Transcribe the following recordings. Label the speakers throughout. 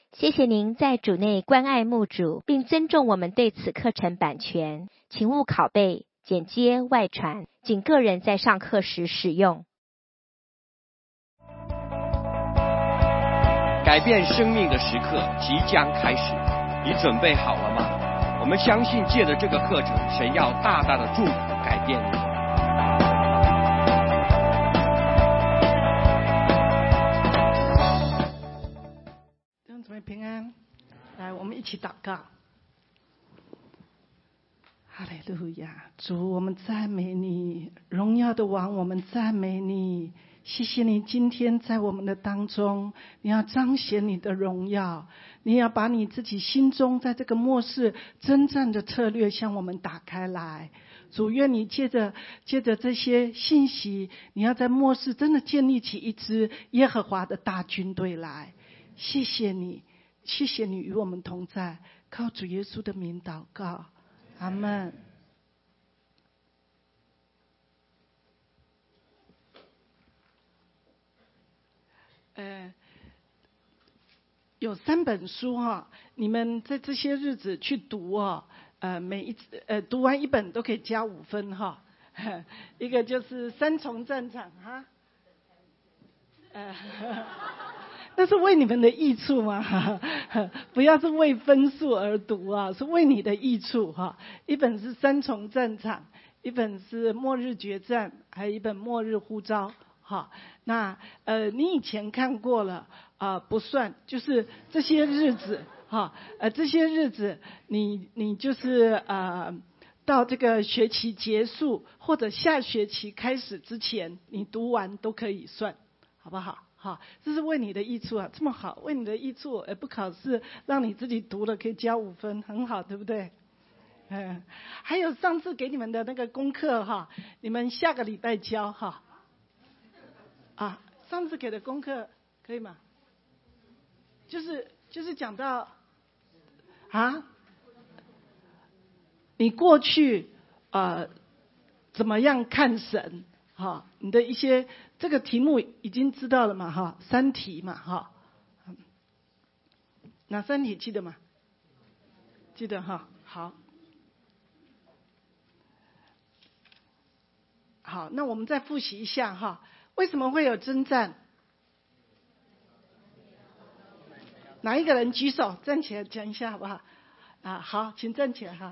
Speaker 1: 谢谢您在主内关爱牧主，并尊重我们对此课程版权，请勿拷贝、剪接、外传，仅个人在上课时使用。
Speaker 2: 改变生命的时刻即将开始，你准备好了吗？我们相信借着这个课程，神要大大的祝福改变你。
Speaker 3: 弟兄姊妹平安，来，我们一起祷告。哈利路亚，主，我们赞美你，荣耀的王，我们赞美你。谢谢你今天在我们的当中，你要彰显你的荣耀，你要把你自己心中在这个末世征战的策略向我们打开来。主，愿你借着这些信息，你要在末世真的建立起一支耶和华的大军队来。谢谢你，谢谢你与我们同在，靠主耶稣的名祷告，阿们。有3本书哈，你们在这些日子去读哦，读完一本都可以加5分哈。一个就是3重战场哈，那是为你们的益处吗？不要是为分数而读啊，是为你的益处哈。一本是3重战场，一本是末日决战，还有一本末日呼召。好，那你以前看过了不算，就是这些日子哈，这些日子你就是到这个学期结束或者下学期开始之前，你读完都可以算，好不好？好，这是为你的益处啊，这么好，为你的益处，不考试，让你自己读了可以加5分，很好，对不对？还有上次给你们的那个功课哈，你们下个礼拜交哈。上次给的功课可以吗？就是讲到你过去怎么样看神哈？你的一些这个题目已经知道了嘛哈？3题嘛哈？哪3题记得吗？记得哈？好，那我们再复习一下哈。为什么会有征战？哪一个人举手站起来讲一下好不好？好，请站起来哈。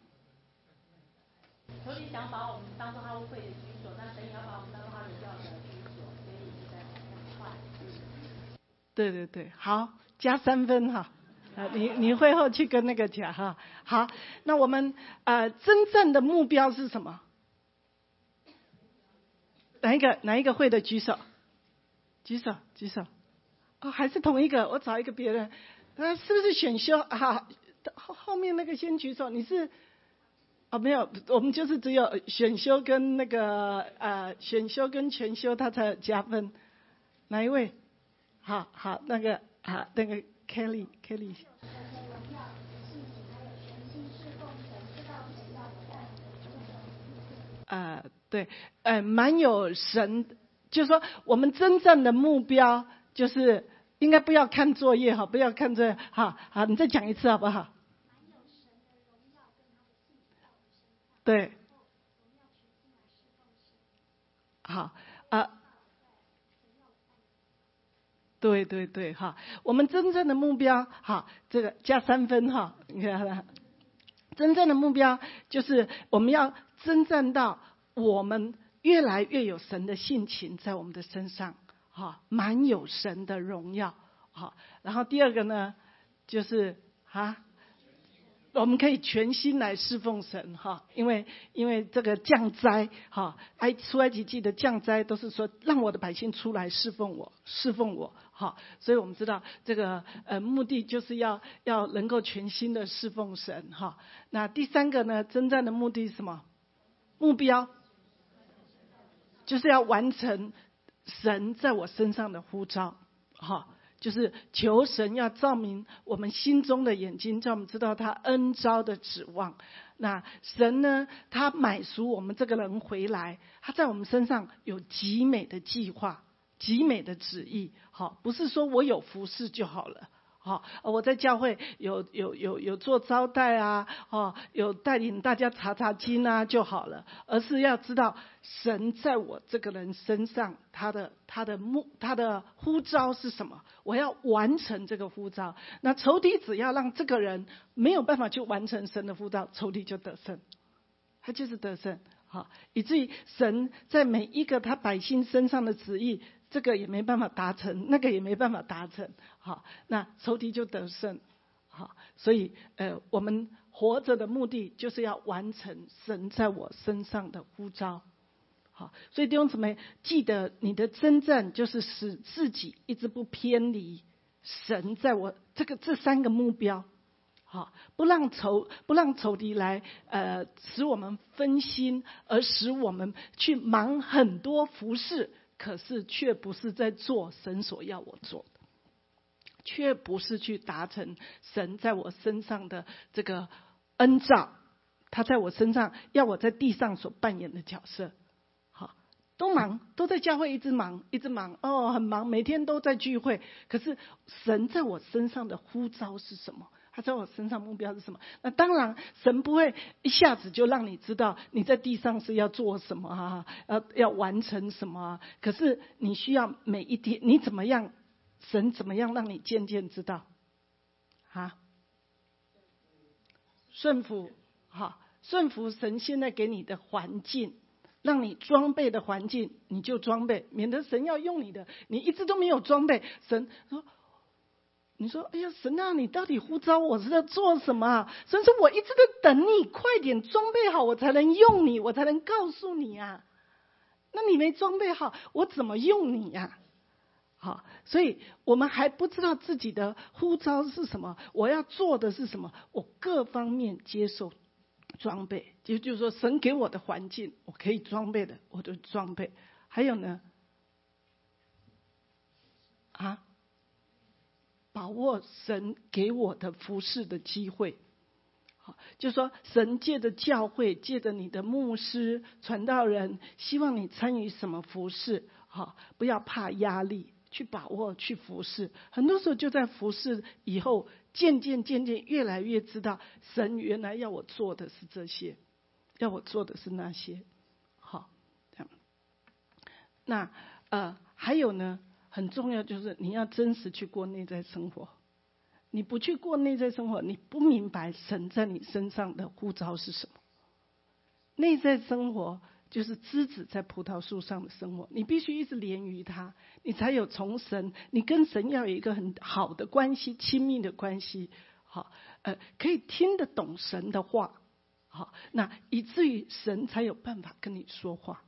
Speaker 4: 仇敌想把我们当作他污秽的居所，那神也要把我们当作他荣耀的居所，所以一直在往下换。
Speaker 3: 对，好，加3分哈。你会后去跟那个讲哈。好，那我们征战的目标是什么？哪一个会的举手？举手。还是同一个，我找一个别人。是不是选修后面那个先举手。你是没有，我们就是只有选修跟那个选修跟全修他才有加分。哪一位？好，那个Kelly。对，蛮有神，就是说我们真正的目标就是应该不要看作业哈，不要看作业好，你再讲一次好不好？对，好对哈，我们真正的目标好，这个加3分哈，你看，真正的目标就是我们要征战到我们越来越有神的性情在我们的身上，满有神的荣耀，然后第二个呢，就是我们可以全心来侍奉神哈，因为这个降灾出埃及记的降灾都是说让我的百姓出来侍奉我所以我们知道这个目的就是要能够全心的侍奉神哈。那第3个呢，征战的目的是什么？目标就是要完成神在我身上的呼召就是求神要照明我们心中的眼睛，叫我们知道他恩召的指望。那神呢，他买赎我们这个人回来，他在我们身上有极美的计划，极美的旨意。不是说我有服事就好了， 我在教会有做招待啊，有带领大家查经啊就好了，而是要知道神在我这个人身上他的呼召是什么，我要完成这个呼召。那仇敌只要让这个人没有办法去完成神的呼召，仇敌就得胜，他就是得胜。以至于神在每一个他百姓身上的旨意，这个也没办法达成，那个也没办法达成，那仇敌就得胜。所以我们活着的目的就是要完成神在我身上的呼召。所以弟兄姊妹，记得你的征战就是使自己一直不偏离神在我这三个目标。不让仇敌来使我们分心，而使我们去忙很多服事，可是却不是在做神所要我做的，却不是去达成神在我身上的这个恩召，他在我身上要我在地上所扮演的角色。都忙，都在教会一直忙，很忙，每天都在聚会。可是神在我身上的呼召是什么？他在我身上目标是什么？那当然，神不会一下子就让你知道你在地上是要做什么啊，要完成什么啊。可是你需要每一天，你怎么样，神怎么样让你渐渐知道啊？顺服，顺服神现在给你的环境。让你装备的环境，你就装备，免得神要用你的，你一直都没有装备。神说：“你说，哎呀，神啊，你到底呼召我是在做什么啊？”神说：“我一直在等你，快点装备好，我才能用你，我才能告诉你啊。那你没装备好，我怎么用你呀？”所以我们还不知道自己的呼召是什么，我要做的是什么，我各方面接受。装备，也就是说，神给我的环境，我可以装备的，我就装备。还有呢，把握神给我的服事的机会。就是说，神借着教会，借着你的牧师、传道人，希望你参与什么服事，不要怕压力，去把握，去服事。很多时候就在服事以后，渐渐越来越知道，神原来要我做的是这些，要我做的是那些。这样。那还有呢，很重要就是你要真实去过内在生活。你不去过内在生活，你不明白神在你身上的呼召是什么。内在生活就是枝子在葡萄树上的生活，你必须一直连于它，你才有从神，你跟神要有一个很好的关系，亲密的关系，可以听得懂神的话，那以至于神才有办法跟你说话。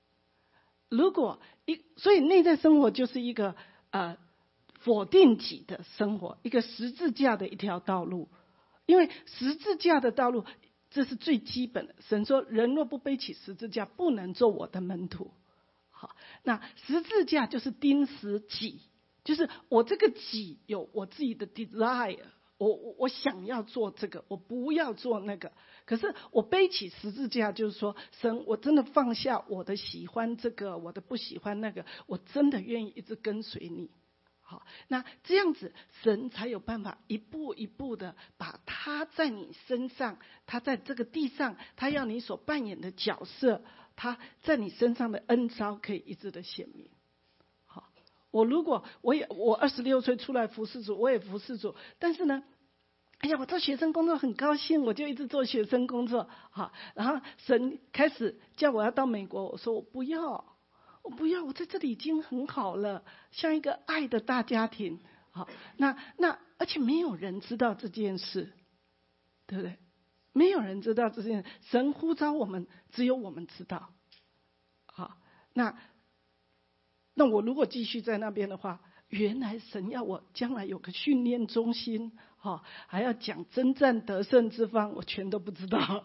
Speaker 3: 所以内在生活就是一个否定己的生活，一个十字架的一条道路。因为十字架的道路，这是最基本的。神说，人若不背起十字架，不能做我的门徒。那十字架就是钉死己，就是我这个己有我自己的 desire， 我想要做这个，我不要做那个。可是我背起十字架，就是说，神，我真的放下我的喜欢这个，我的不喜欢那个，我真的愿意一直跟随你。那这样子神才有办法一步一步的把他在你身上，他在这个地上，他要你所扮演的角色，他在你身上的恩召可以一直的显明。我26岁出来服侍主，我也服侍主，但是呢，哎呀，我做学生工作很高兴，我就一直做学生工作。然后神开始叫我要到美国，我说我不要，我在这里已经很好了，像一个爱的大家庭。那而且没有人知道这件事，对不对？没有人知道这件事，神呼召我们，只有我们知道。那我如果继续在那边的话，原来神要我将来有个训练中心，还要讲征战得胜之方，我全都不知道，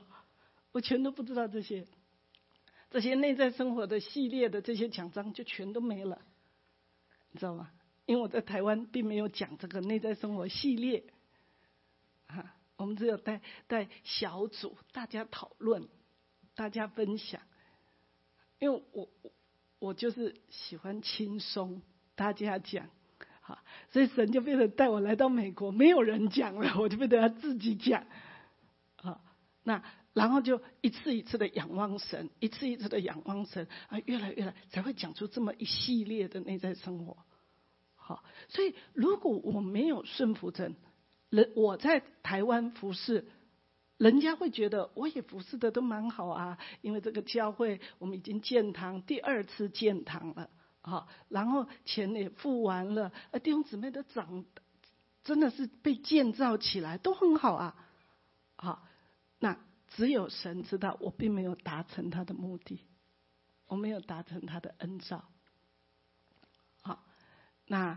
Speaker 3: 这些内在生活的系列的这些讲章就全都没了，你知道吗？因为我在台湾并没有讲这个内在生活系列，我们只有带小组，大家讨论，大家分享。因为我就是喜欢轻松，大家讲， 所以神就变成带我来到美国，没有人讲了，我就变得要自己讲。那然后就一次一次的仰望神，一次一次的仰望神，越来越来才会讲出这么一系列的内在生活。好，所以如果我没有顺服神，我在台湾服侍，人家会觉得我也服侍的都蛮好啊，因为这个教会我们已经建堂，第2次建堂了，然后钱也付完了，弟兄姊妹的真的是被建造起来，都很好啊。好，那只有神知道，我并没有达成他的目的，我没有达成他的恩召。好，那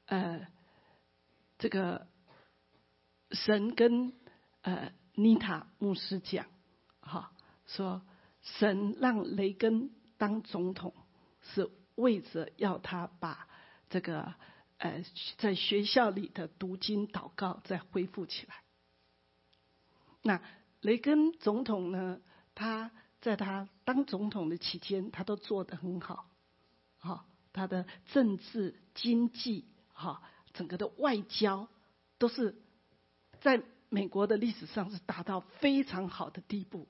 Speaker 3: 这个神跟妮塔牧师讲，说神让雷根当总统，是为着要他把这个在学校里的读经祷告再恢复起来。那雷根总统呢，他在他当总统的期间，他都做得很好，他的政治、经济，整个的外交都是在美国的历史上是达到非常好的地步。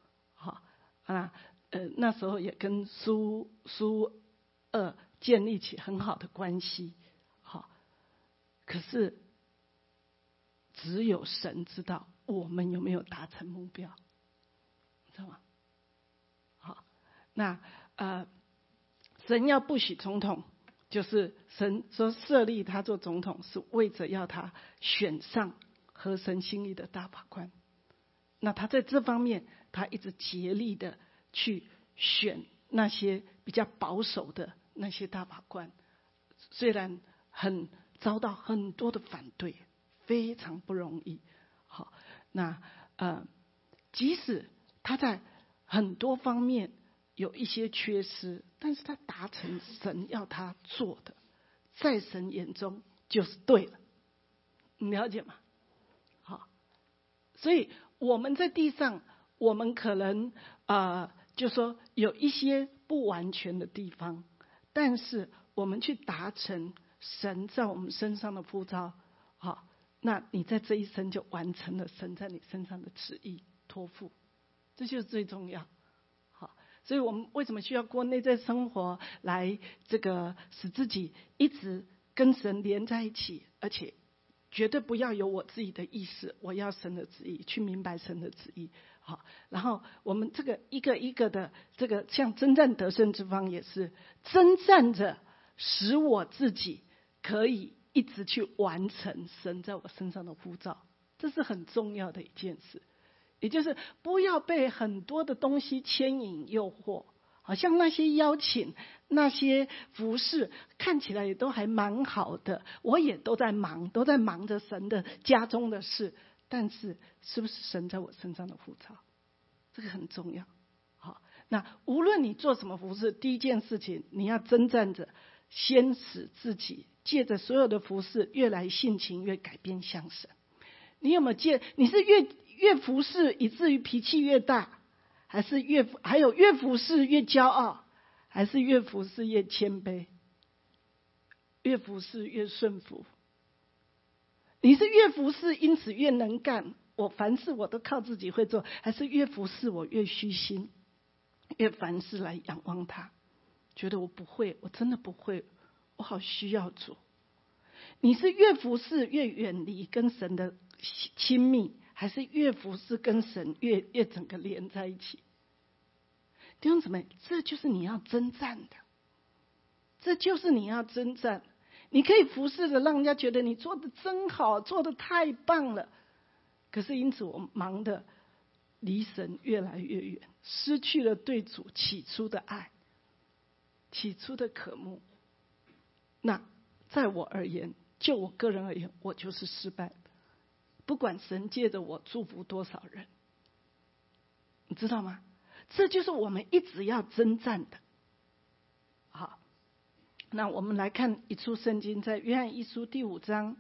Speaker 3: 那时候也跟苏俄建立起很好的关系。可是只有神知道我们有没有达成目标，知道吗？好，那神要不许总统，就是神说设立他做总统，是为着要他选上合神心意的大法官。那他在这方面，他一直竭力的去选那些比较保守的那些大法官，虽然很遭到很多的反对，非常不容易。好，那即使他在很多方面有一些缺失，但是他达成神要他做的，在神眼中就是对了。你了解吗？好，所以我们在地上，我们可能就说有一些不完全的地方，但是我们去达成神在我们身上的呼召，那你在这一生就完成了神在你身上的旨意托付，这就是最重要。好，所以我们为什么需要过内在生活，来这个使自己一直跟神连在一起，而且绝对不要有我自己的意识，我要神的旨意，去明白神的旨意。好，然后我们这个一个一个的这个像征战得胜之方，也是征战着使我自己可以一直去完成神在我身上的呼召，这是很重要的一件事。也就是不要被很多的东西牵引诱惑，好像那些邀请、那些服事看起来也都还蛮好的，我也都在忙着神的家中的事，但是是不是神在我身上的呼召，这个很重要。好，那无论你做什么服事，第一件事情你要征战着，先使自己借着所有的服事越来性情越改变向神。你有没有你是越服事以至于脾气越大，还是越服事越骄傲，还是越服事越谦卑，越服事越顺服？你是越服事因此越能干，我凡事我都靠自己会做，还是越服事我越虚心，越凡事来仰望他，觉得我不会，我真的不会，我好需要主？你是越服事越远离跟神的亲密，还是越服事跟神越整个连在一起？弟兄姊妹，这就是你要征战的，这就是你要征战。你可以服侍的让人家觉得你做的真好，做的太棒了，可是因此我忙的离神越来越远，失去了对主起初的爱，起初的渴慕。那在我而言，就我个人而言，我就是失败的，不管神借着我祝福多少人，你知道吗？这就是我们一直要征战的。好，那我们来看一处圣经，在约翰一书第5章，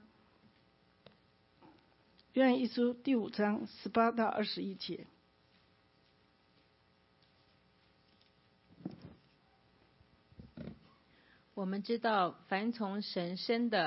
Speaker 3: 约翰一书第5章18到21节。
Speaker 5: 我们知道，凡从神生的，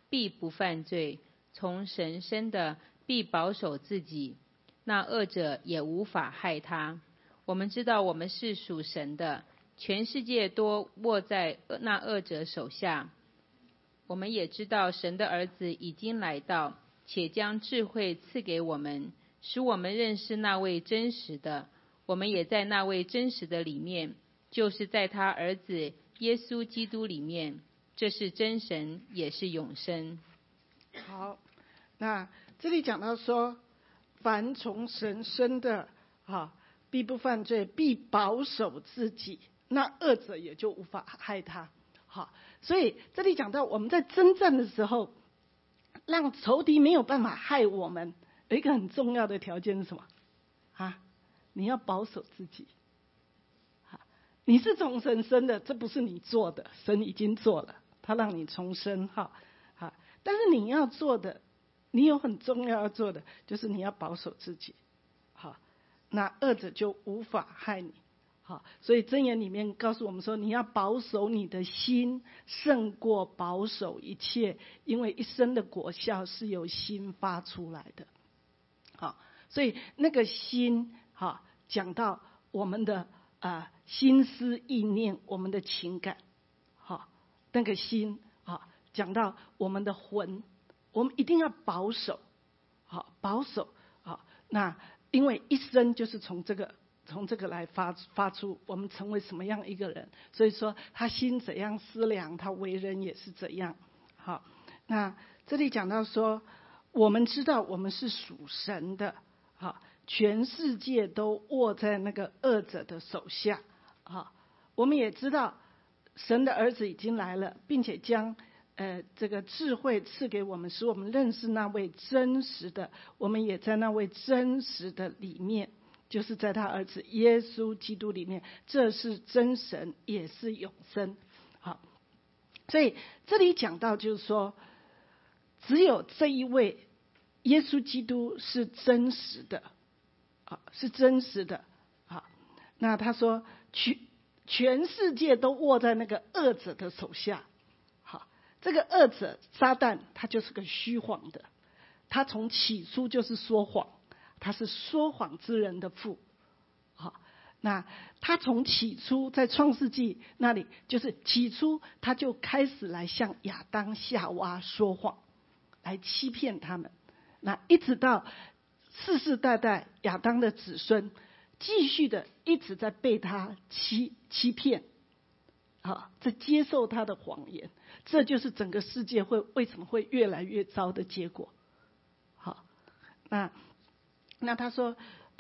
Speaker 5: 必不犯罪，从神生的必保守自己，那恶者也无法害他。我们知道我们是属神的，全世界都握在那恶者手下。我们也知道神的儿子已经来到，且将智慧赐给我们，使我们认识那位真实的。我们也在那位真实的里面，就是在他儿子耶稣基督里面，这是真神，也是永生。
Speaker 3: 好，那这里讲到说，凡从神生的必不犯罪，必保守自己，那恶者也就无法害他。好，所以这里讲到我们在征战的时候，让仇敌没有办法害我们，有一个很重要的条件是什么？你要保守自己。你是从神生的，这不是你做的，神已经做了，他让你重生但是你要做的，你有很重要要做的，就是你要保守自己。那恶者就无法害你。所以箴言里面告诉我们说，你要保守你的心，胜过保守一切，因为一生的果效是由心发出来的。所以那个心讲到我们的心思意念，我们的情感，那个心讲到我们的魂，我们一定要保守，保守那因为一生就是从这个来发出我们成为什么样一个人，所以说他心怎样思量，他为人也是怎样。好，那这里讲到说，我们知道我们是属神的，全世界都握在那个恶者的手下。我们也知道神的儿子已经来了，并且将这个智慧赐给我们，使我们认识那位真实的。我们也在那位真实的里面，就是在他儿子耶稣基督里面，这是真神，也是永生。好，所以这里讲到就是说，只有这一位耶稣基督是真实的，是真实的。那他说全世界都握在那个恶者的手下。这个恶者撒旦，他就是个虚谎的，他从起初就是说谎，他是说谎之人的父。那他从起初在创世纪那里，就是起初他就开始来向亚当夏娃说谎，来欺骗他们。那一直到世世代代亚当的子孙，继续的一直在被他欺骗，在接受他的谎言，这就是整个世界为什么会越来越糟的结果。好，那他说，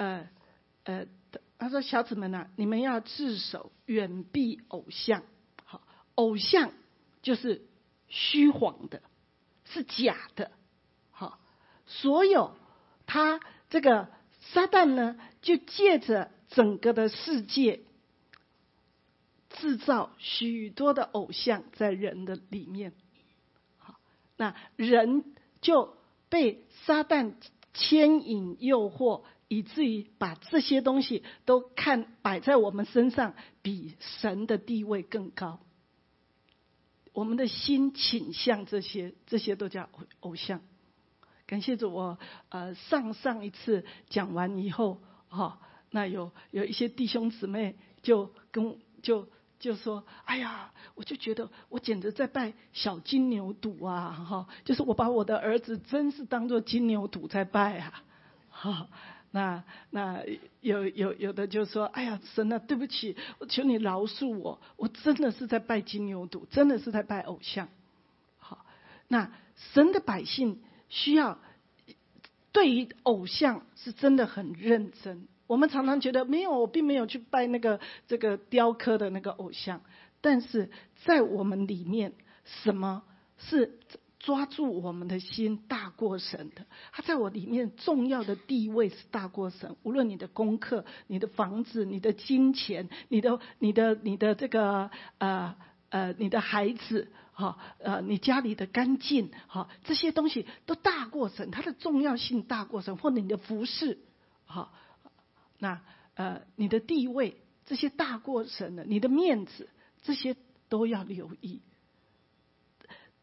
Speaker 3: 他说小子们啊，你们要自守，远避偶像。好，偶像就是虚谎的，是假的。好，所有他这个撒旦呢，就借着整个的世界制造许多的偶像在人的里面。好，那人就被撒旦牵引诱惑，以至于把这些东西都摆在我们身上，比神的地位更高。我们的心倾向这些都叫偶像。感谢主，我上一次讲完以后，那有一些弟兄姊妹就说，哎呀，我就觉得我简直在拜小金牛犊啊，就是我把我的儿子真是当作金牛犊在拜啊。那有的就说，哎呀，神啊，对不起，我求你饶恕我，我真的是在拜金牛犊，真的是在拜偶像。好，那神的百姓需要对于偶像是真的很认真。我们常常觉得没有，我并没有去拜这个雕刻的那个偶像，但是在我们里面，什么是抓住我们的心大过神的？他在我里面重要的地位是大过神。无论你的功课、你的房子、你的金钱、你的这个你的孩子，你家里的干净，这些东西都大过神，它的重要性大过神，或者你的服饰，那你的地位，这些大过神的，你的面子，这些都要留意。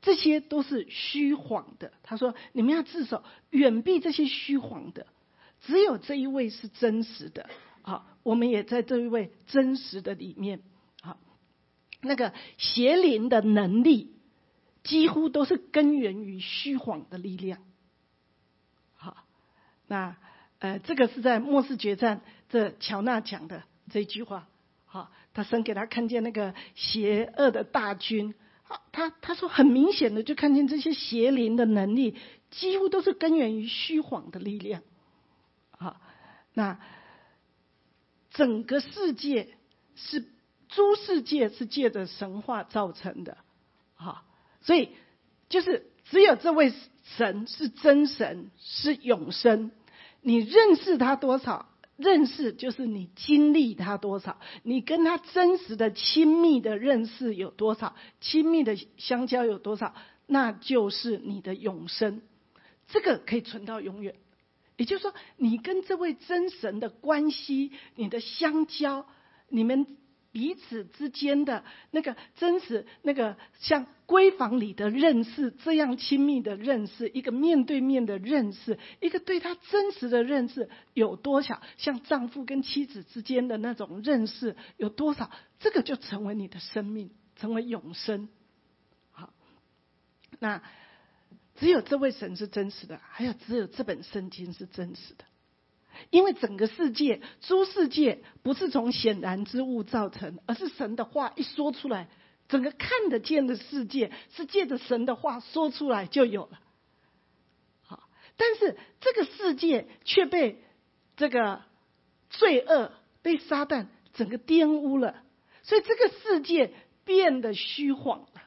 Speaker 3: 这些都是虚谎的。他说你们要自守，远避这些虚谎的，只有这一位是真实的。好，我们也在这一位真实的里面。好，那个邪灵的能力几乎都是根源于虚谎的力量。好，那这个是在末世决战这乔纳讲的这句话。好，他神给他看见那个邪恶的大军，他说很明显的就看见这些邪灵的能力几乎都是根源于虚谎的力量。好，那整个世界是诸世界是借着神话造成的。好，所以就是只有这位神是真神，是永生。你认识他多少，认识就是你经历他多少，你跟他真实的亲密的认识有多少，亲密的相交有多少，那就是你的永生。这个可以存到永远。也就是说，你跟这位真神的关系，你的相交，你们彼此之间的那个真实，那个像闺房里的认识，这样亲密的认识，一个面对面的认识，一个对他真实的认识有多少，像丈夫跟妻子之间的那种认识有多少，这个就成为你的生命，成为永生。好，那只有这位神是真实的，还有只有这本圣经是真实的。因为整个世界，诸世界不是从显然之物造成，而是神的话一说出来，整个看得见的世界是借着神的话说出来就有了。好，但是这个世界却被这个罪恶、被撒旦整个玷污了，所以这个世界变得虚谎了。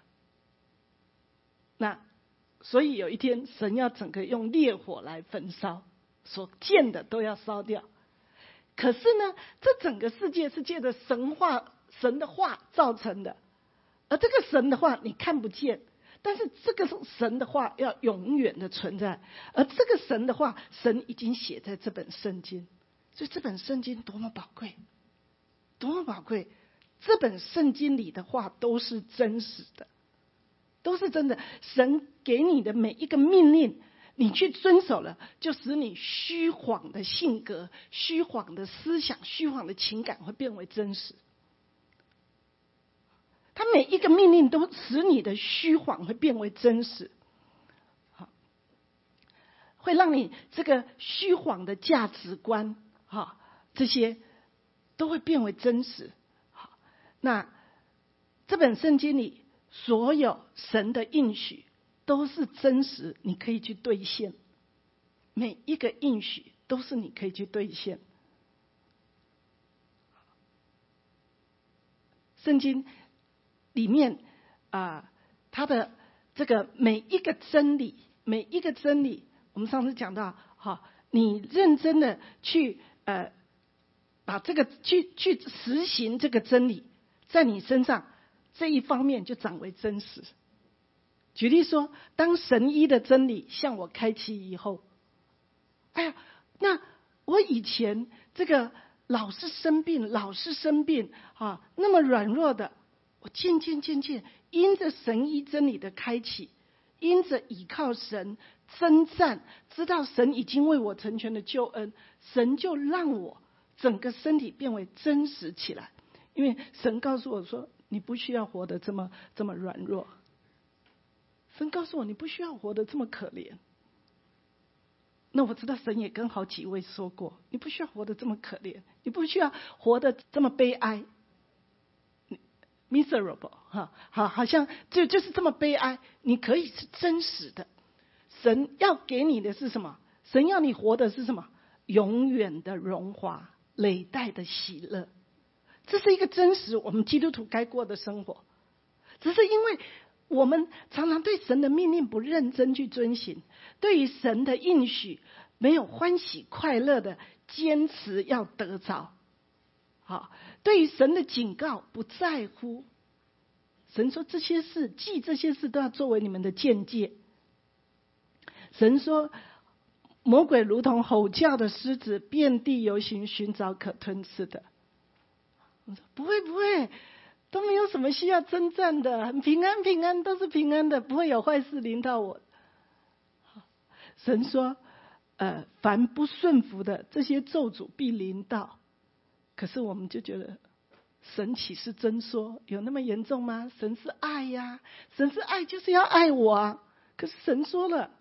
Speaker 3: 那所以有一天，神要整个用烈火来焚烧。所见的都要烧掉。可是呢，这整个世界是借着神的话造成的，而这个神的话你看不见，但是这个神的话要永远的存在，而这个神的话，神已经写在这本圣经。所以这本圣经多么宝贵，多么宝贵！这本圣经里的话都是真实的，都是真的。神给你的每一个命令，你去遵守了，就使你虚谎的性格、虚谎的思想、虚谎的情感会变为真实。他每一个命令都使你的虚谎会变为真实，会让你这个虚谎的价值观，这些都会变为真实。好，那这本圣经里所有神的应许都是真实，你可以去兑现。每一个应许都是你可以去兑现。圣经里面它的这个每一个真理，我们上次讲到，你认真的去把这个去实行这个真理，在你身上这一方面就长为真实。举例说，当神医的真理向我开启以后，那我以前这个老是生病那么软弱的，我渐渐因着神医真理的开启，因着倚靠神征战，知道神已经为我成全了救恩，神就让我整个身体变为真实起来。因为神告诉我说，你不需要活得这么软弱，神告诉我你不需要活得这么可怜。那我知道神也跟好几位说过，你不需要活得这么可怜，你不需要活得这么悲哀 miserable 好像就是这么悲哀，你可以是真实的。神要给你的是什么？神要你活的是什么？永远的荣华，累代的喜乐。这是一个真实我们基督徒该过的生活。只是因为我们常常对神的命令不认真去遵行，对于神的应许没有欢喜快乐的坚持要得着，对于神的警告不在乎。神说这些事都要作为你们的鉴戒。神说魔鬼如同吼叫的狮子，遍地游行，寻找可吞吃的。我说不会， 都没有什么需要征战的，很平安平安，都是平安的，不会有坏事临到我。神说凡不顺服的这些咒诅必临到。可是我们就觉得神岂是真说？有那么严重吗？神是爱呀，神是爱，就是要爱我啊。可是神说了，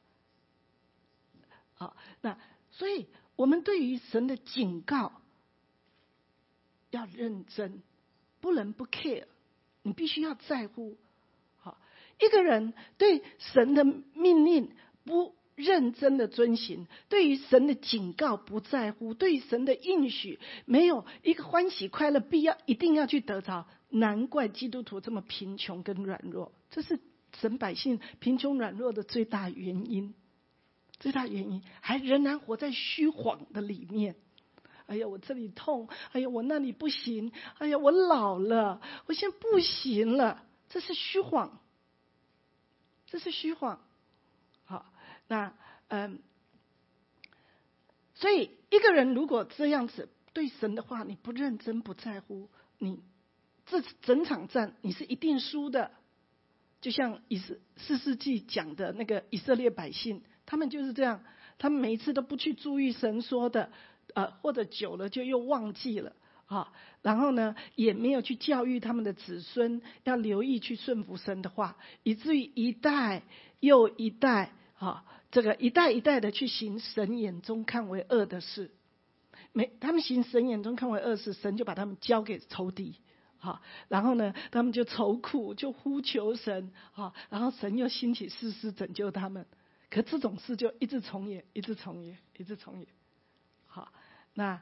Speaker 3: 好，那所以我们对于神的警告要认真，不能不 care， 你必须要在乎。好，一个人对神的命令不认真的遵行，对于神的警告不在乎，对于神的应许没有一个欢喜快乐一定要去得着，难怪基督徒这么贫穷跟软弱，这是神百姓贫穷软弱的最大原因。最大原因还仍然活在虚谎的里面。哎呀，我这里痛，哎呀，我那里不行，哎呀，我老了，我现在不行了，这是虚谎，这是虚谎。好，那所以一个人如果这样子对神的话，你不认真不在乎，你这整场战你是一定输的。就像4世纪讲的那个以色列百姓，他们就是这样，他们每一次都不去注意神说的，或者久了就又忘记了啊。然后呢，也没有去教育他们的子孙要留意去顺服神的话，以至于一代又一代啊，这个一代一代的去行神眼中看为恶的事。他们行神眼中看为恶事，神就把他们交给仇敌。好，然后呢，他们就愁苦，就呼求神，好，然后神又兴起士师拯救他们。可这种事就一直重演，一直重演，一直重演。好，那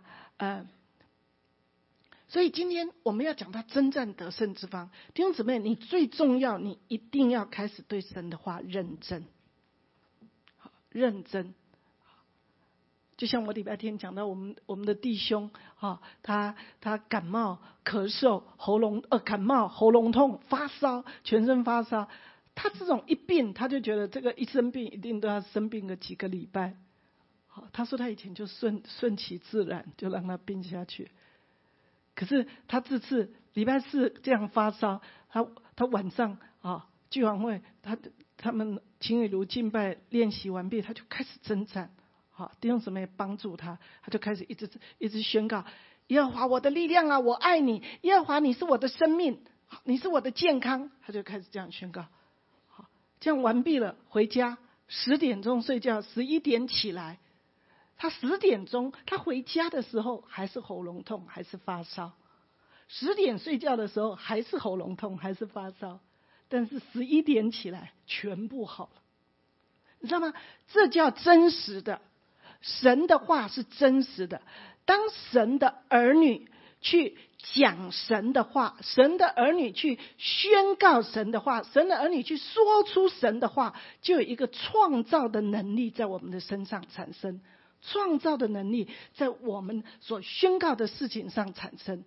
Speaker 3: 所以今天我们要讲到征战得胜之方，弟兄姊妹，你最重要，你一定要开始对神的话认真，认真。就像我礼拜天讲到我们的弟兄他感冒咳嗽感冒喉咙痛发烧全身发烧，他这种一病他就觉得这个一生病一定都要生病个几个礼拜。他说他以前就顺其自然就让他病下去，可是他这次礼拜四这样发烧，他晚上聚完会他们情雨如敬拜练习完毕，他就开始征战。好，弟兄姊妹帮助他，他就开始一直宣告：耶和华我的力量啊，我爱你，耶和华你是我的生命，你是我的健康。他就开始这样宣告。好，这样完毕了，回家10点钟睡觉，11点起来。他10点钟他回家的时候还是喉咙痛，还是发烧；10点睡觉的时候还是喉咙痛，还是发烧。但是11点起来全部好了，你知道吗？这叫真实的。神的话是真实的，当神的儿女去讲神的话，神的儿女去宣告神的话，神的儿女去说出神的话，就有一个创造的能力在我们的身上产生，创造的能力在我们所宣告的事情上产生。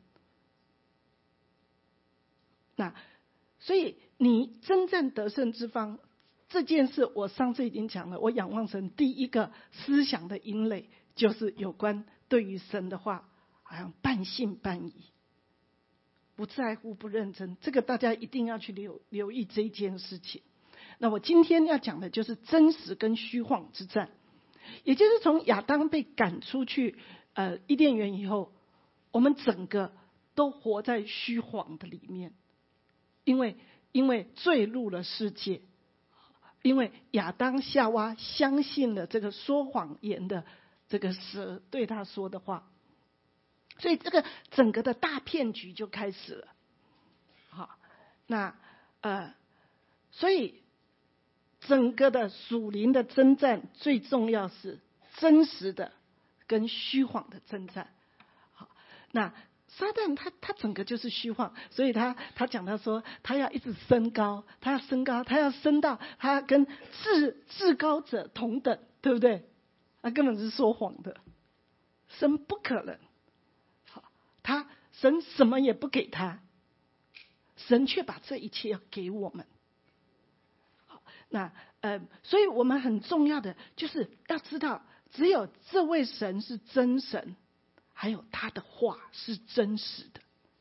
Speaker 3: 那所以你征战得胜之方这件事，我上次已经讲了。我仰望神第一个思想的因类，就是有关对于神的话，好像半信半疑，不在乎、不认真。这个大家一定要去留意这一件事情。那我今天要讲的就是真实跟虚晃之战，也就是从亚当被赶出去伊甸园以后，我们整个都活在虚晃的里面，因为罪入了世界。因为亚当夏娃相信了这个说谎言的这个蛇对他说的话，所以这个整个的大骗局就开始了。好，那所以整个的属灵的征战最重要是真实的跟虚谎的征战。好，那撒旦他整个就是虚晃，所以他讲到说，他要一直升高，他要升高，他要升到他跟至高者同等，对不对？那根本是说谎的，神不可能。好，神什么也不给他，神却把这一切要给我们。好，那所以我们很重要的就是要知道，只有这位神是真神。还有他的话是真实的，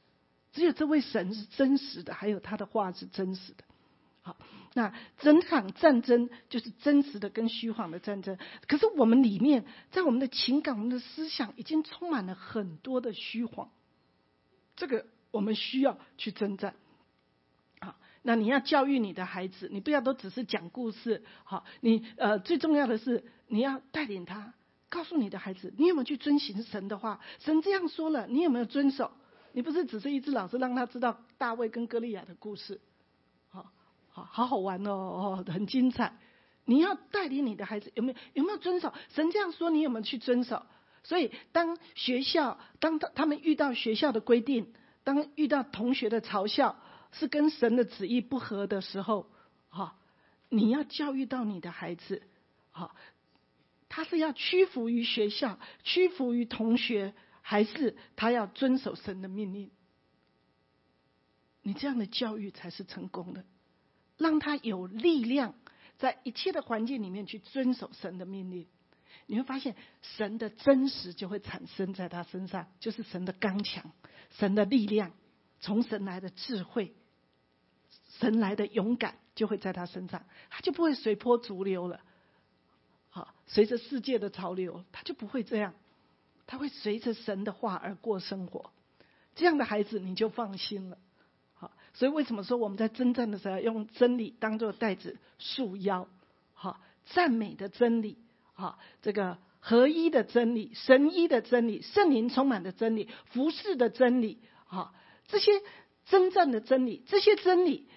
Speaker 3: 只有这位神是真实的，还有他的话是真实的。好，那整场战争就是真实的跟虚晃的战争。可是我们里面，在我们的情感、我们的思想，已经充满了很多的虚晃。这个我们需要去征战。好，那你要教育你的孩子，你不要都只是讲故事。好，你最重要的是你要带领他，告诉你的孩子，你有没有去遵行神的话？神这样说了，你有没有遵守？你不是只是一直老是让他知道大卫跟歌利亚的故事。好好玩哦，很精彩。你要带领你的孩子有没有遵守神这样说？你有没有去遵守？所以当他们遇到学校的规定，当遇到同学的嘲笑，是跟神的旨意不合的时候，你要教育到你的孩子，他是要屈服于学校，屈服于同学，还是他要遵守神的命令？你这样的教育才是成功的。让他有力量在一切的环境里面去遵守神的命令，你会发现神的真实就会产生在他身上，就是神的刚强，神的力量，从神来的智慧，神来的勇敢就会在他身上，他就不会随波逐流了。随着世界的潮流，他就不会这样，他会随着神的话而过生活。这样的孩子你就放心了。所以为什么说我们在征战的时候用真理当作带子束腰？赞美的真理，这个合一的真理，神一的真理，圣灵充满的真理，服侍的真理，这些征战的真理，这些真理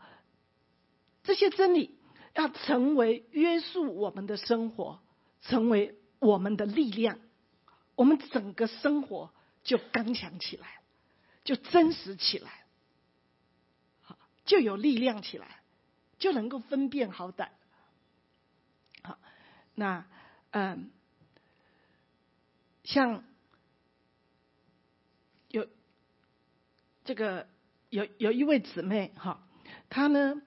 Speaker 3: 要成为约束我们的生活，成为我们的力量，我们整个生活就刚强起来，就真实起来，就有力量起来，就能够分辨好歹。好，那像有一位姊妹她呢，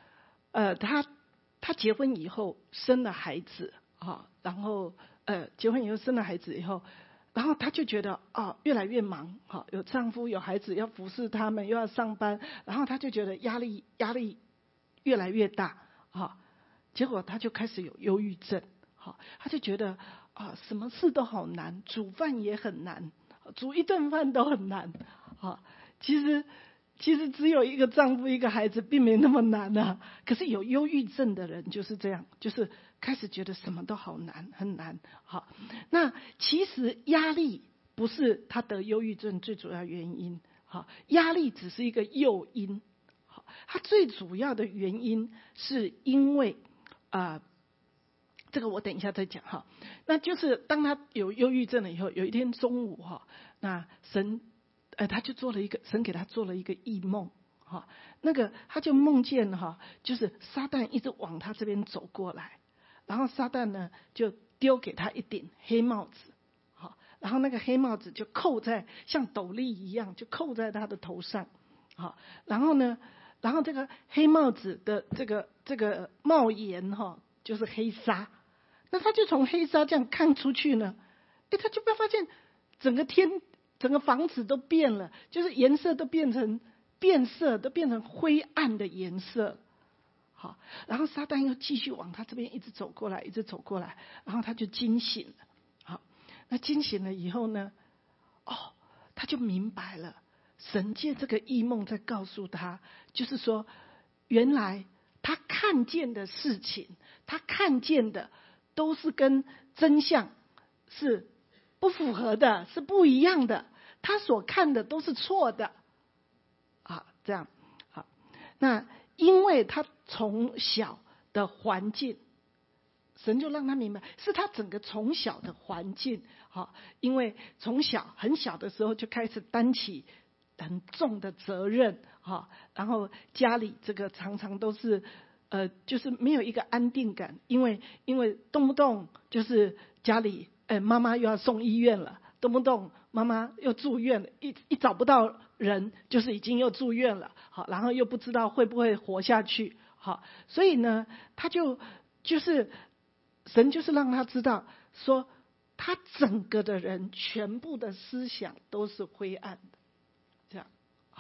Speaker 3: 她结婚以后生了孩子然后结婚以后生了孩子以后。然后她就觉得越来越忙，有丈夫有孩子要服侍他们，又要上班，然后她就觉得压力越来越大，结果她就开始有忧郁症，她就觉得什么事都好难，煮饭也很难，煮一顿饭都很难，其实只有一个丈夫一个孩子并没那么难啊。可是有忧郁症的人就是这样，就是开始觉得什么都好难，很难。那其实压力不是他得忧郁症最主要原因，压力只是一个诱因。他最主要的原因是因为这个我等一下再讲那就是当他有忧郁症了以后，有一天中午那他就神给他做了一个异梦，那个他就梦见就是撒旦一直往他这边走过来，然后撒旦呢就丢给他一顶黑帽子，然后那个黑帽子就扣在像斗笠一样，就扣在他的头上，然后这个黑帽子的这个帽檐就是黑纱，那他就从黑纱这样看出去呢，他就会发现整个房子都变了，就是颜色都变色，都变成灰暗的颜色。然后撒旦又继续往他这边一直走过来，一直走过来，然后他就惊醒了。那惊醒了以后呢，他就明白了，神借这个异梦在告诉他，就是说，原来他看见的事情，他看见的都是跟真相是不符合的，是不一样的。他所看的都是错的，这样那因为他从小的环境，神就让他明白，是他整个从小的环境，因为从小很小的时候就开始担起很重的责任，然后家里这个常常都是就是没有一个安定感，因为动不动就是家里妈妈又要送医院了，动不动妈妈又住院了，一找不到人就是已经又住院了，然后又不知道会不会活下去，所以呢他就是神就是让他知道说，他整个的人全部的思想都是灰暗的，这样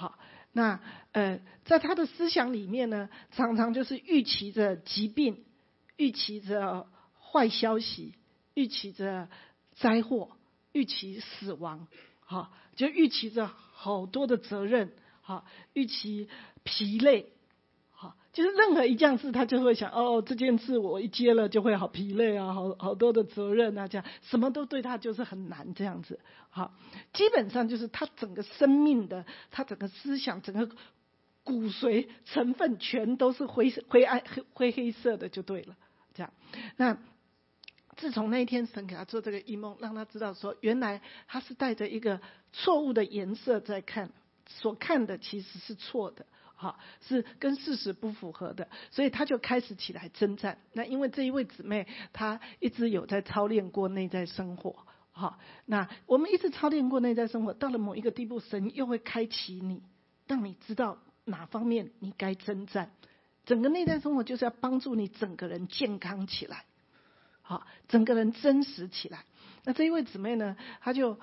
Speaker 3: 好，那在他的思想里面呢，常常就是预期着疾病，预期着坏消息，预期着灾祸，预期死亡，好，就预期着好多的责任，好，预期疲累，好，就是任何一件事他就会想，这件事我一接了就会好疲累啊，好多的责任啊，这样什么都对他就是很难这样子。好，基本上就是他整个生命的，他整个思想，整个骨髓成分全都是灰黑色的就对了，这样。那自从那一天神给他做这个异梦，让他知道说，原来他是带着一个错误的颜色在看，所看的其实是错的，是跟事实不符合的，所以他就开始起来征战。那因为这一位姊妹她一直有在操练过内在生活，那我们一直操练过内在生活，到了某一个地步，神又会开启你，让你知道哪方面你该征战。整个内在生活就是要帮助你整个人健康起来，好，整个人真实起来。那这一位姊妹呢，她就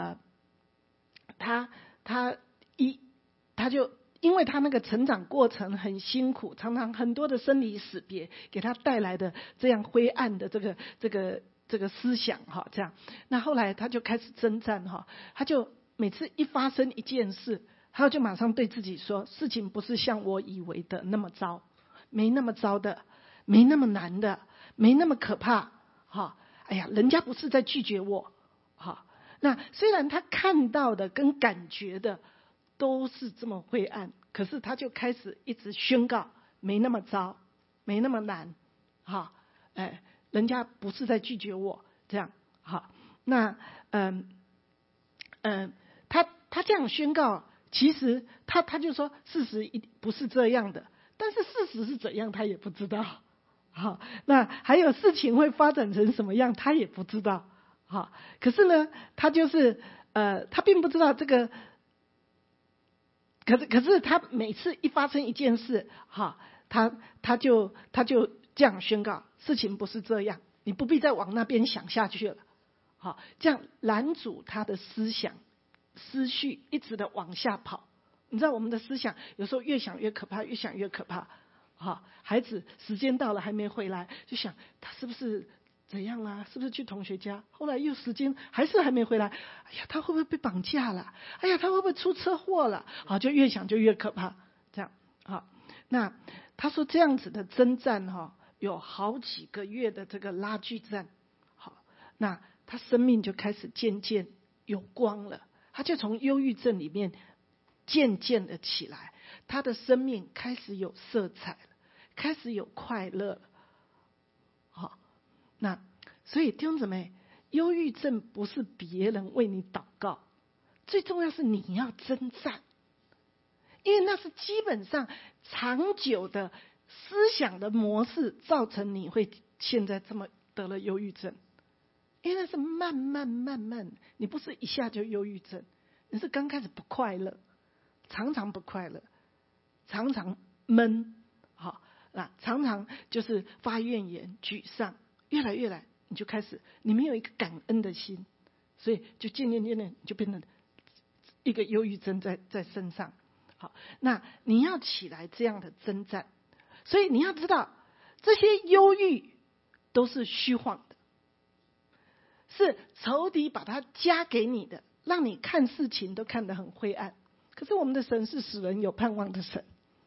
Speaker 3: 因为他那个成长过程很辛苦，常常很多的生离死别给他带来的这样灰暗的这个思想，这样。那后来他就开始征战，他就每次一发生一件事，他就马上对自己说，事情不是像我以为的那么糟，没那么糟的，没那么难的，没那么可怕，哎呀，人家不是在拒绝我，那虽然他看到的跟感觉的都是这么灰暗，可是他就开始一直宣告，没那么糟，没那么难，人家不是在拒绝我，这样，那他这样宣告，其实他就说事实不是这样的，但是事实是怎样他也不知道，那还有事情会发展成什么样他也不知道，可是呢，他就是他并不知道这个。可是他每次一发生一件事，他就这样宣告，事情不是这样，你不必再往那边想下去了，这样拦阻他的思想思绪一直的往下跑。你知道我们的思想有时候越想越可怕，越想越可怕。孩子时间到了还没回来，就想他是不是怎样啦？是不是去同学家？后来又时间还是还没回来，哎呀，他会不会被绑架了？哎呀，他会不会出车祸了？就越想就越可怕，这样。那他说这样子的征战有好几个月的这个拉锯战，那他生命就开始渐渐有光了，他就从忧郁症里面渐渐的起来，他的生命开始有色彩了，开始有快乐了。那所以弟兄姊妹，忧郁症不是别人为你祷告，最重要是你要征战，因为那是基本上长久的思想的模式造成你会现在这么得了忧郁症，因为那是慢慢，你不是一下就忧郁症，你是刚开始不快乐，常常不快乐，常常闷，那常常就是发怨言、沮丧。越来，你就开始，你没有一个感恩的心，所以就渐渐就变成一个忧郁症在身上。好，那你要起来这样的征战，所以你要知道，这些忧郁都是虚晃的，是仇敌把它加给你的，让你看事情都看得很灰暗。可是我们的神是使人有盼望的神，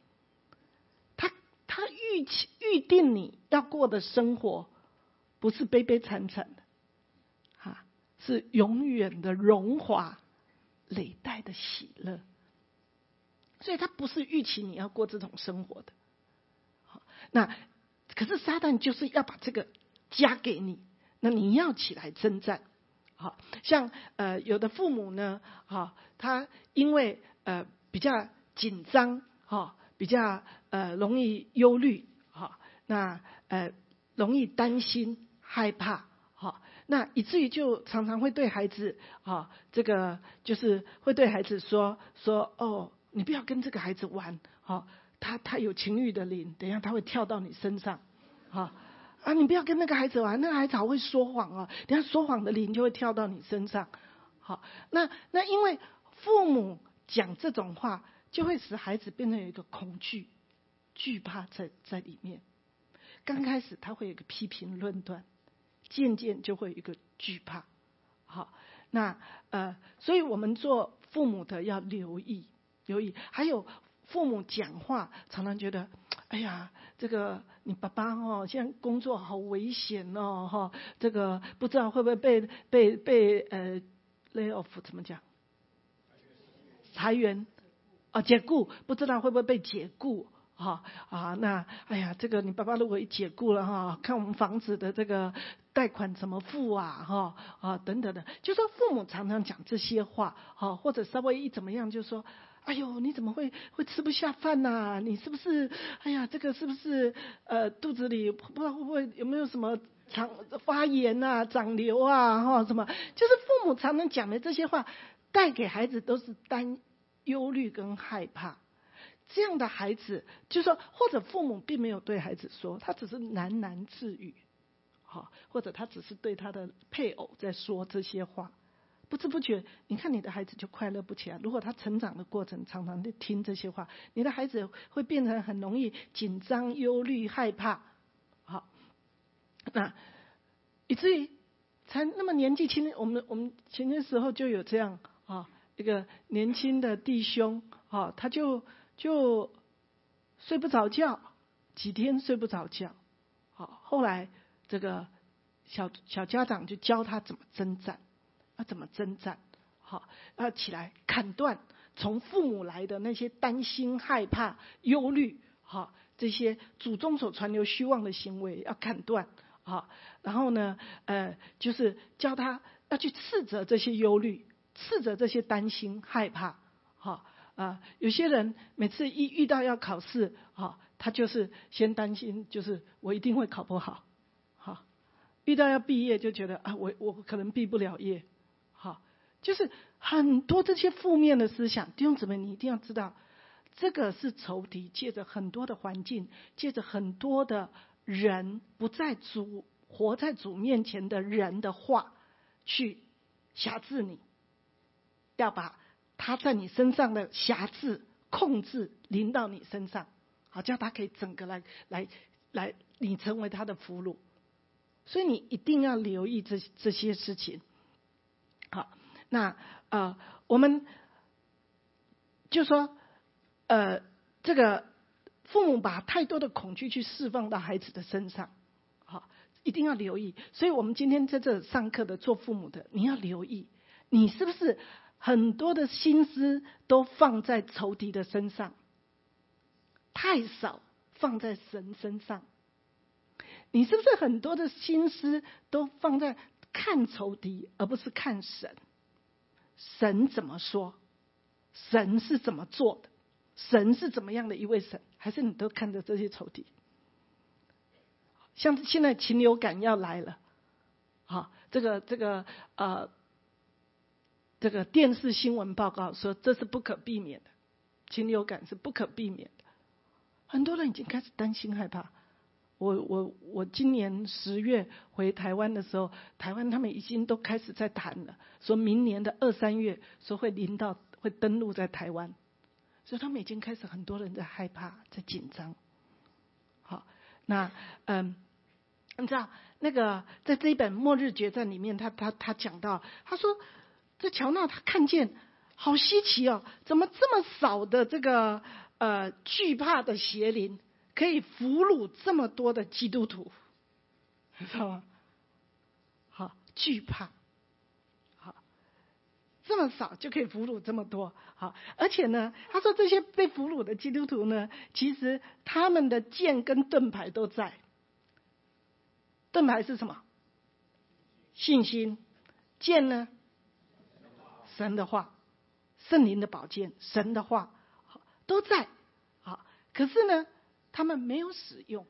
Speaker 3: 他预定你要过的生活。不是悲悲惨惨的，是永远的荣华累代的喜乐，所以他不是预期你要过这种生活的。那可是撒旦就是要把这个加给你，那你要起来征战。像有的父母呢，他因为比较紧张，比较容易忧虑，那容易担心害怕，那以至于就常常会对孩子，这个就是会对孩子说你不要跟这个孩子玩，他有情欲的灵，等一下他会跳到你身上，你不要跟那个孩子玩，那个孩子好会说谎等一下说谎的灵就会跳到你身上。那因为父母讲这种话， 就会使孩子变成有一个恐惧、惧怕在里面。刚开始他会有一个批评论断，渐渐就会有一个惧怕。好，那所以我们做父母的要留意。还有父母讲话，常常觉得，哎呀，这个你爸爸现在工作好危险哦，这个不知道会不会被lay off 怎么讲？裁员解雇，不知道会不会被解雇。那哎呀，这个你爸爸如果一解雇了看我们房子的这个贷款怎么付等等的，就说父母常常讲这些话，或者稍微一怎么样，就说，哎呦，你怎么会吃不下饭呐？你是不是？哎呀，这个是不是肚子里不知道会不会有没有什么发炎啊、长瘤啊什么？就是父母常常讲的这些话，带给孩子都是忧虑跟害怕。这样的孩子，就说或者父母并没有对孩子说，他只是喃喃自语，或者他只是对他的配偶在说这些话，不知不觉，你看你的孩子就快乐不起来。如果他成长的过程常常的听这些话，你的孩子会变成很容易紧张、忧虑、害怕。那以至于才那么年纪轻，我们前些时候就有这样一个年轻的弟兄他就睡不着觉，几天睡不着觉。后来这个小家长就教他怎么征战，要起来砍断从父母来的那些担心、害怕、忧虑，这些祖宗所传流虚妄的行为要砍断。然后呢，就是教他要去斥责这些忧虑，斥责这些担心、害怕。有些人每次一遇到要考试，他就是先担心，就是我一定会考不好。遇到要毕业就觉得我可能毕不了业。就是很多这些负面的思想，弟兄姊妹，你一定要知道，这个是仇敌借着很多的环境，借着很多的人不在活在主面前的人的话，去辖制你，要把他在你身上的辖制、控制临到你身上，叫他可以整个来，你成为他的俘虏。所以你一定要留意这些事情。好，那我们就说这个父母把太多的恐惧去释放到孩子的身上，一定要留意。所以我们今天在这上课的做父母的，你要留意，你是不是很多的心思都放在仇敌的身上，太少放在神身上？你是不是很多的心思都放在看仇敌，而不是看神？神怎么说？神是怎么做的？神是怎么样的一位神？还是你都看着这些仇敌？像现在禽流感要来了，这个电视新闻报告说这是不可避免的，禽流感是不可避免的。很多人已经开始担心害怕。我今年10月回台湾的时候，台湾他们已经都开始在谈了，说明年的2、3月说会登陆在台湾，所以他们已经开始很多人在害怕，在紧张。好，那你知道那个在这一本《末日决战》里面，他讲到，他说这乔纳他看见好稀奇哦，怎么这么少的这个惧怕的邪灵可以俘虏这么多的基督徒，你知道吗？好，惧怕，好，这么少就可以俘虏这么多，好，而且呢，他说这些被俘虏的基督徒呢，其实他们的剑跟盾牌都在。盾牌是什么？信心。剑呢？神的话，圣灵的宝剑，神的话都在。好，可是呢，他们没有使用。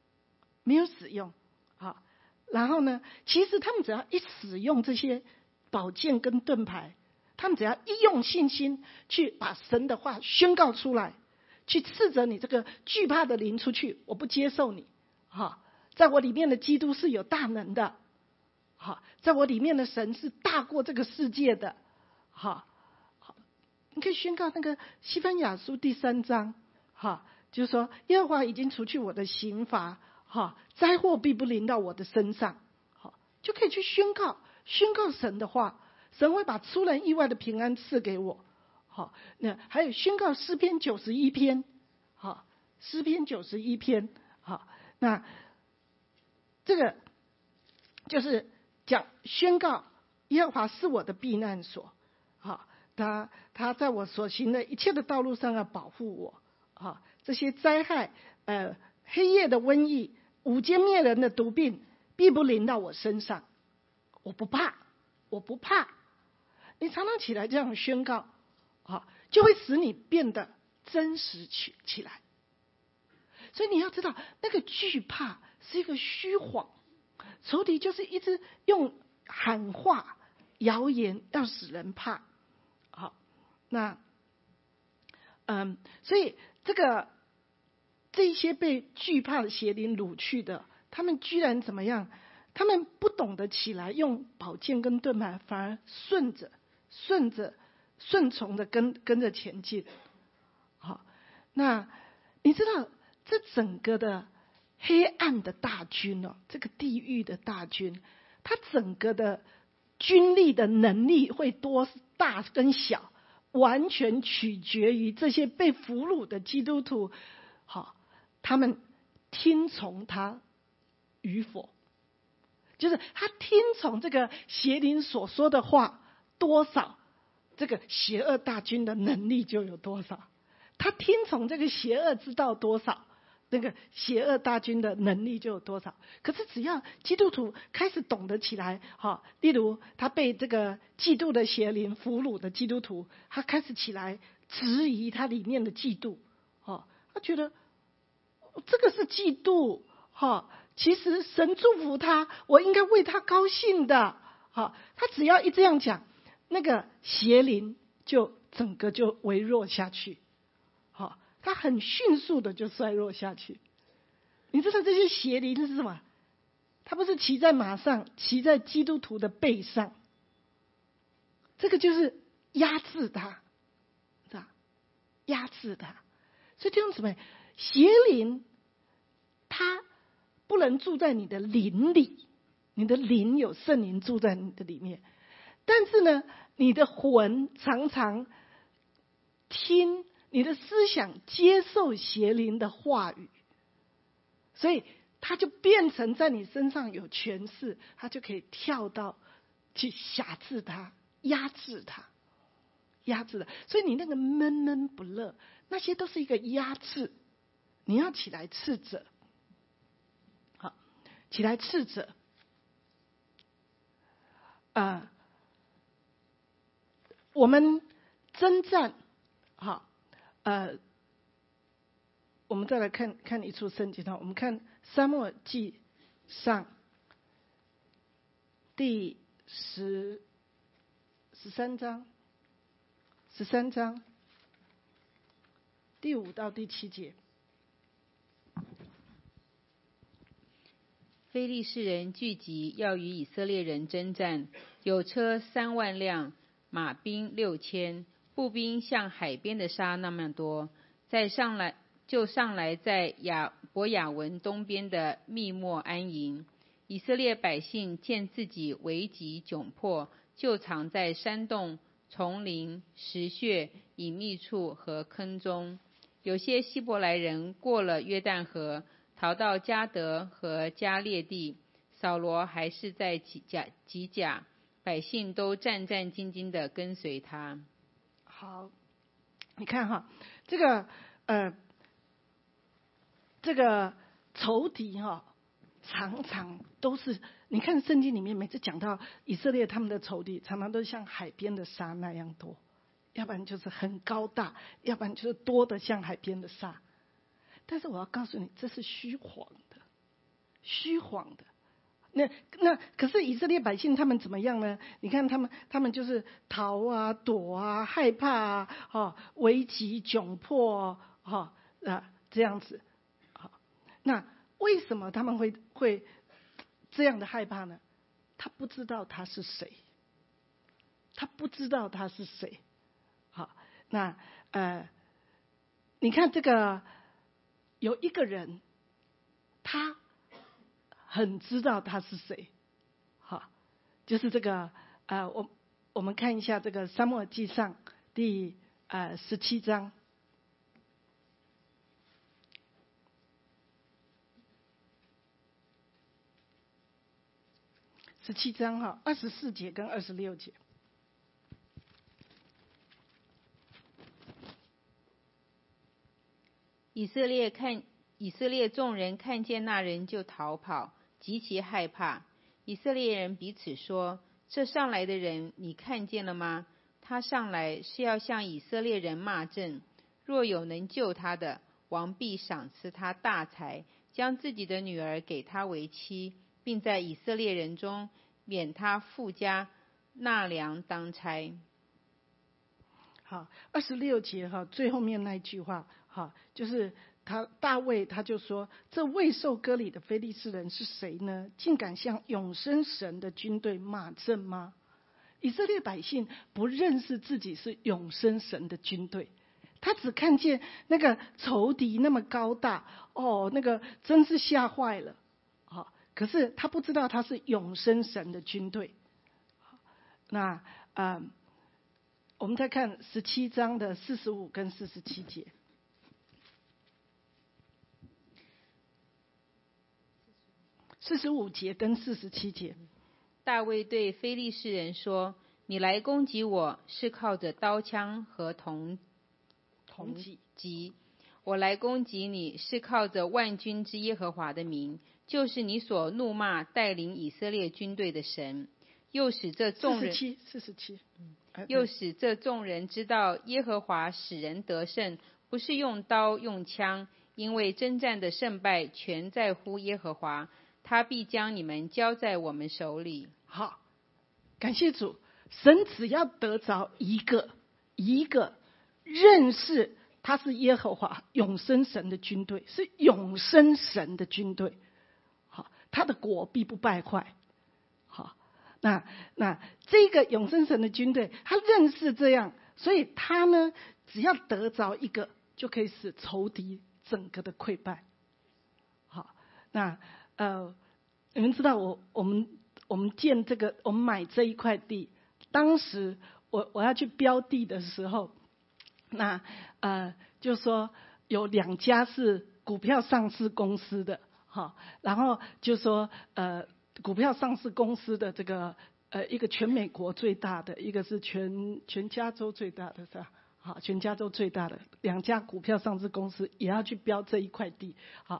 Speaker 3: 好，然后呢，其实他们只要一使用这些宝剑跟盾牌，他们只要一用信心去把神的话宣告出来，去斥责你这个惧怕的灵出去，我不接受你。好，在我里面的基督是有大能的。好，在我里面的神是大过这个世界的。好， 你可以宣告那个西番雅书第3章，哈，就是说耶和华已经除去我的刑罚，哈，灾祸必不临到我的身上，好，就可以去宣告神的话，神会把出人意外的平安赐给我，好，那还有宣告诗篇91篇，好，诗篇91篇，好，那这个就是讲宣告耶和华是我的避难所，好，他在我所行的一切的道路上要保护我，好，这些灾害，黑夜的瘟疫，午间灭人的毒病，必不临到我身上，我不怕，我不怕。你常常起来这样宣告，好，就会使你变得真实起来。所以你要知道，那个惧怕是一个虚谎，仇敌就是一直用喊话、谣言要使人怕。好，那所以这一些被惧怕的邪灵掳去的，他们居然怎么样？他们不懂得起来用宝剑跟盾牌，反而顺从的跟着前进。好，那你知道这整个的黑暗的大军哦，这个地狱的大军，它整个的军力的能力会多大跟小，完全取决于这些被俘虏的基督徒，好，他们听从他与否。就是他听从这个邪灵所说的话多少，这个邪恶大军的能力就有多少。他听从这个邪恶之道多少，那个邪恶大军的能力就有多少。可是只要基督徒开始懂得起来，例如他被这个嫉妒的邪灵俘虏的基督徒，他开始起来质疑他里面的嫉妒，他觉得这个是嫉妒，其实神祝福他，我应该为他高兴的。好，他只要一这样讲，那个邪灵就整个就微弱下去。好，他很迅速的就衰弱下去。你知道这些邪灵是什么？他不是骑在马上，骑在基督徒的背上。这个就是压制他，是吧？压制他。所以弟兄姊妹，邪灵他不能住在你的灵里，你的灵有圣灵住在你的里面，但是呢，你的魂常常听，你的思想接受邪灵的话语，所以他就变成在你身上有权势，他就可以跳到去辖制他、压制他。所以你那个闷闷不乐，那些都是一个压制，你要起来斥责。起来斥责，我们征战，我们再来看一处圣经，我们看撒母耳记上第13章第5到第7节。
Speaker 5: 非利士人聚集，要与以色列人征战，有车3万辆，马兵6000，步兵像海边的沙那么多。上来在伯亚文东边的密莫安营。以色列百姓见自己危急窘迫，就藏在山洞、丛林、石穴、隐秘处和坑中。有些希伯来人过了约旦河，逃到迦得和迦列地，扫罗还是在吉甲，百姓都战战兢兢地跟随他。
Speaker 3: 好，你看哈，这个仇敌常常都是，你看圣经里面每次讲到以色列他们的仇敌，常常都像海边的沙那样多，要不然就是很高大，要不然就是多的像海边的沙。但是我要告诉你，这是虚谎的。那可是以色列百姓他们怎么样呢？你看他们就是逃啊、躲啊、害怕啊、危急窘迫这样子。那为什么他们会这样的害怕呢？他不知道他是谁。好， 那你看这个有一个人，他很知道他是谁，好，就是这个我们看一下这个撒母耳记上第17章。17章哈，24节跟26节。
Speaker 5: 以色列众人看见那人就逃跑，极其害怕。以色列人彼此说：这上来的人你看见了吗？他上来是要向以色列人骂阵，若有能救他的，王必赏赐他大财，将自己的女儿给他为妻，并在以色列人中免他父家纳粮当差。
Speaker 3: 好，26节哈，最后面那一句话哈，就是大卫他就说：这未受割礼的非利士人是谁呢？竟敢向永生神的军队骂阵吗？以色列百姓不认识自己是永生神的军队，他只看见那个仇敌那么高大，那个真是吓坏了。可是他不知道他是永生神的军队。那我们再看17章的45跟47节。45节跟47节。
Speaker 5: 大卫对非利士人说：你来攻击我是靠着刀枪和铜戟，我来攻击你是靠着万军之耶和华的名，就是你所怒骂带领以色列军队的神。又使这众人
Speaker 3: 47
Speaker 5: 又使这众人知道耶和华使人得胜，不是用刀用枪，因为征战的胜败全在乎耶和华，他必将你们交在我们手里。
Speaker 3: 好，感谢主，神只要得着一个认识他是耶和华永生神的军队，是永生神的军队，好，他的国必不败坏。好，那这个永生神的军队，他认识这样，所以他呢，只要得着一个，就可以使仇敌整个的溃败。好，那你们知道我们建这个，我们买这一块地，当时我要去标地的时候，那就说有2家是股票上市公司的，好，然后就说股票上市公司的这个一个全美国最大的，一个是全加州最大的，是吧？好，全加州最大的2家股票上市公司也要去标这一块地，好，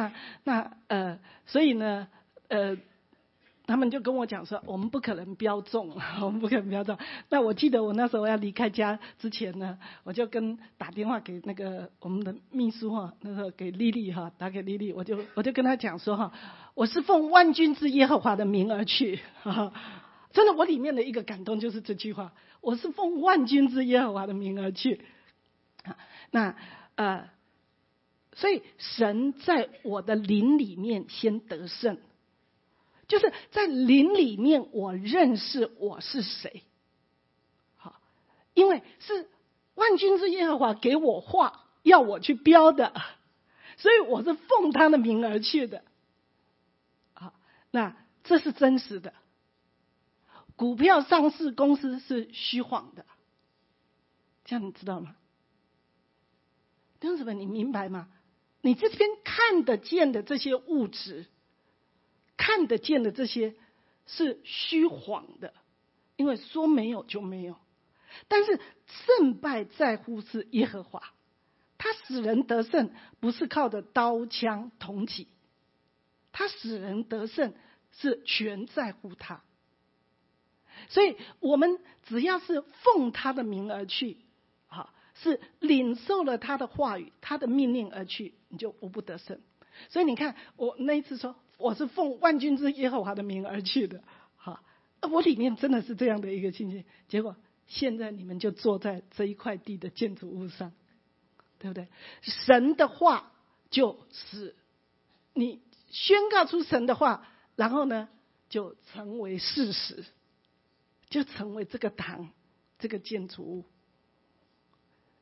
Speaker 3: 所以呢，他们就跟我讲说，我们不可能标中，我们不可能标中。那我记得我那时候要离开家之前呢，我就打电话给那个我们的秘书哈，那时候给丽丽哈，打给丽丽，我就跟她讲说哈，我是奉万军之耶和华的名而去，真的，我里面的一个感动就是这句话，我是奉万军之耶和华的名而去。那所以神在我的灵里面先得胜，就是在灵里面我认识我是谁。好，因为是万军之耶和华给我话要我去标的，所以我是奉他的名而去的。好，那这是真实的。股票上市公司是虚晃的，这样你知道吗？弟兄姊妹，你明白吗？你这边看得见的这些物质，看得见的这些是虚晃的，因为说没有就没有。但是胜败在乎是耶和华，他使人得胜不是靠着刀枪铜戟，他使人得胜是全在乎他。所以我们只要是奉他的名而去，是领受了他的话语他的命令而去，你就无不得胜。所以你看我那一次说我是奉万军之耶和华的名而去的，我里面真的是这样的一个信心。结果现在你们就坐在这一块地的建筑物上，对不对？神的话就是你宣告出神的话，然后呢就成为事实，就成为这个堂这个建筑物。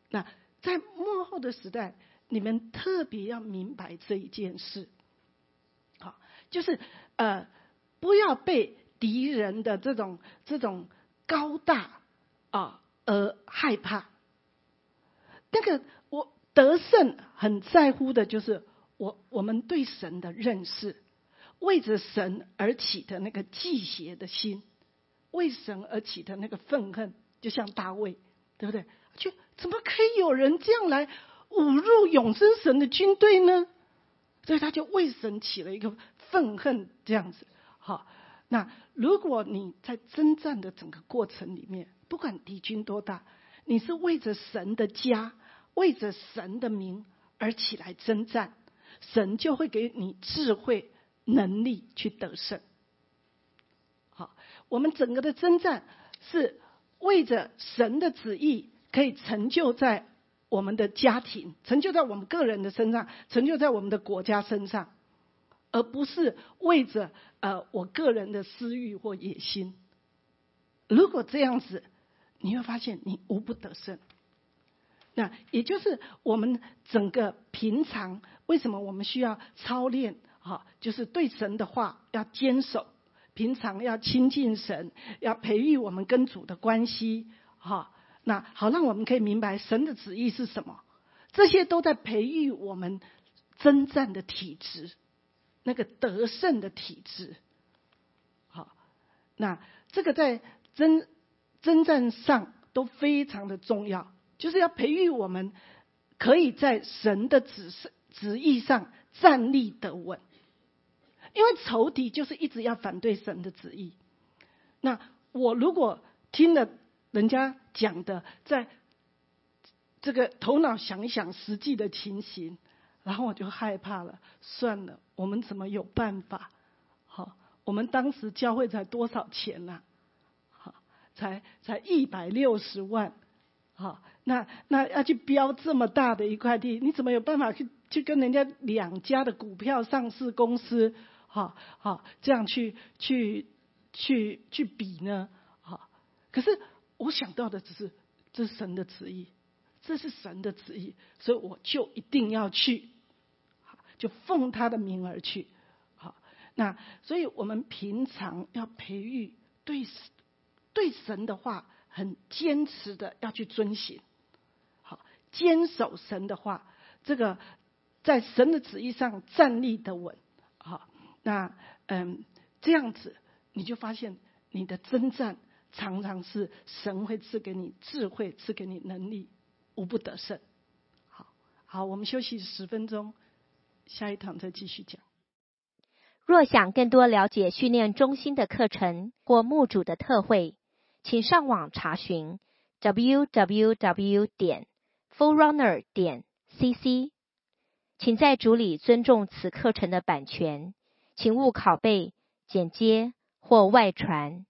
Speaker 3: 那在末后的时代，你们特别要明白这一件事，好，就是不要被敌人的这种高大而害怕。那个我得胜很在乎的就是我们对神的认识，为着神而起的那个忌邪的心，为神而起的那个愤恨，就像大卫，对不对？就怎么可以有人这样来侮辱永生神的军队呢？所以他就为神起了一个愤恨，这样子。好，那如果你在征战的整个过程里面，不管敌军多大，你是为着神的家，为着神的名而起来征战，神就会给你智慧能力去得胜。好，我们整个的征战是为着神的旨意可以成就在我们的家庭，成就在我们个人的身上，成就在我们的国家身上，而不是为着我个人的私欲或野心。如果这样子，你会发现你无不得胜。那也就是我们整个平常为什么我们需要操练，就是对神的话要坚守，平常要亲近神，要培育我们跟主的关系，那好让我们可以明白神的旨意是什么。这些都在培育我们征战的体质，那个得胜的体质。好，那这个在征战上都非常的重要，就是要培育我们可以在神的旨意上站立得稳。因为仇敌就是一直要反对神的旨意。那我如果听了人家讲的，在这个头脑想一想实际的情形，然后我就害怕了。算了，我们怎么有办法？好，我们当时教会才多少钱啊？好，才160万。好，那要去标这么大的一块地，你怎么有办法去跟人家2家的股票上市公司，这样去比呢？好，可是我想到的只是这是神的旨意，这是神的旨意，所以我就一定要去，就奉他的名而去。好，那所以我们平常要培育对神的话很坚持的要去遵行，好，坚守神的话，这个在神的旨意上站立得稳。好，那这样子你就发现你的征战常常是神会赐给你智慧，赐给你能力，无不得胜。好，我们休息10分钟，下一堂再继续讲。
Speaker 1: 若想更多了解训练中心的课程或牧主的特会，请上网查询 www.forerunner.cc。 请在主里尊重此课程的版权，请勿拷贝、剪接或外传。